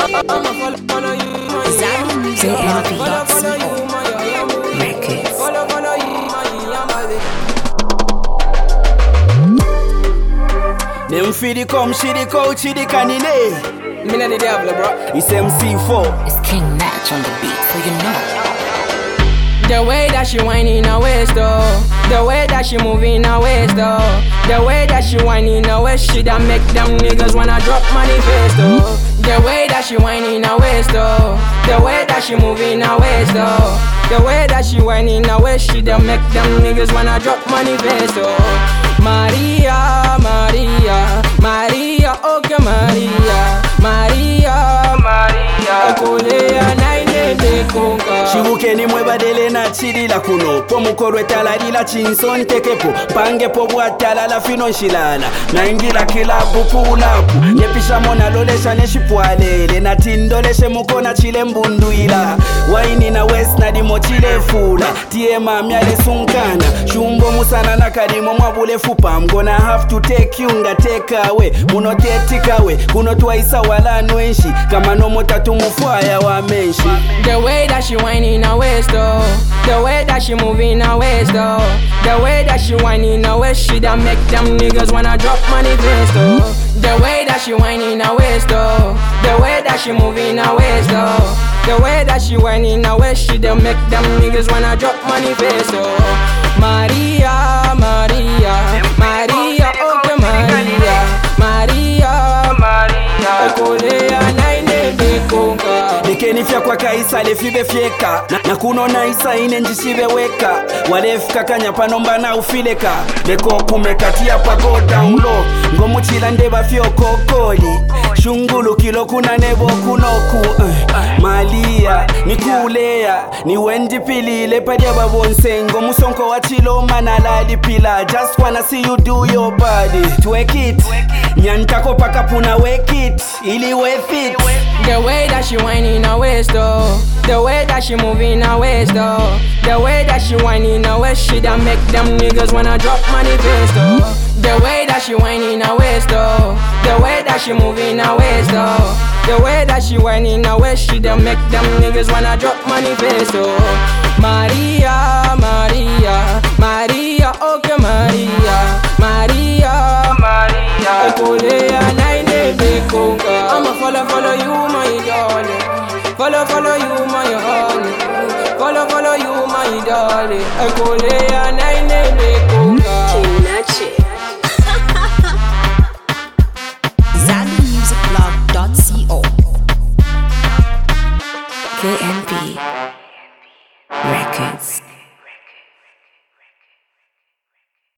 follow you, my Records. Follow you, Them feedy come, shitty coach, shitty canine. Me not the devil, bro. It's MC4. It's King Match on the beat, so you know. The way that she whining her waist, though. The way that she moving her waist, though. The way that she whining her waist, she that make them niggas wanna drop money face, though. The way that she whining her waist, though. The way that she moving her waist, though. The way that she whining her waist, she that make them niggas wanna drop money face, though. Maria, Maria, Maria, okay Maria, Maria, Maria, Okolea naine bekonga. Shibukeni mwebadele na chidila kuno Pomukorwe taladila chinson tekepo Pangepo bwatala la fino nshilala Na ingila kilabu kulapu Nyepisha mona lolesha neshipwalele Na tindoleshe mukona chile mbunduila Waini na west na dimo chile fula Tie mamyale sunkana Shumbo musana na kadimo mwabule fupa I'm gonna have to take you nga take away Muno tetikawe Kuno twaisa wala nwenshi Kama no motatu mufwaya wa menshi. The way that she whining her waist, though. The way that she moving her waist, though. The way that she whining her waist, she that make them niggas wanna drop money face, though. The way that she whining her waist, though. The way that she moving her waist, though. The way that she whining her waist, she that make them niggas wanna drop money face, though. Maria, Maria, Maria, okay Maria, Maria, Maria, Okolea naine bekonga. Nikenifya kwa kaisa lefibe fieka na kuno na isa ine njisibe weka Walefika kanya panomba na ufileka Leko kumekatia pa go down low Ngomuchila ndeba fio kokoli Shungulu kilo kuna nebo kunoku Malia, nikulea Ni wendi pili lepadia babonse Ngomusonko wachilo manaladi pila Just wanna see you do your body Twerk it Nyantako paka puna wake it Ili worth it. The way that she whining her waist, though. The way that she moving her waist, though. The way that she whining her waist, she that make them niggas wanna drop money face, though. The way that she whining her waist, though. The way that she moving her waist, though. The way that she whining her waist, she that make them niggas wanna drop money face, though. Maria, Maria, Maria, okay Maria, Maria, Maria, Okolea naine bekonga. I'ma follow you, my darling. Follow you, my honey. Follow you, my darling. Okolea naine bekonga. King Match. ZanMusicBlog.co. KNP Records.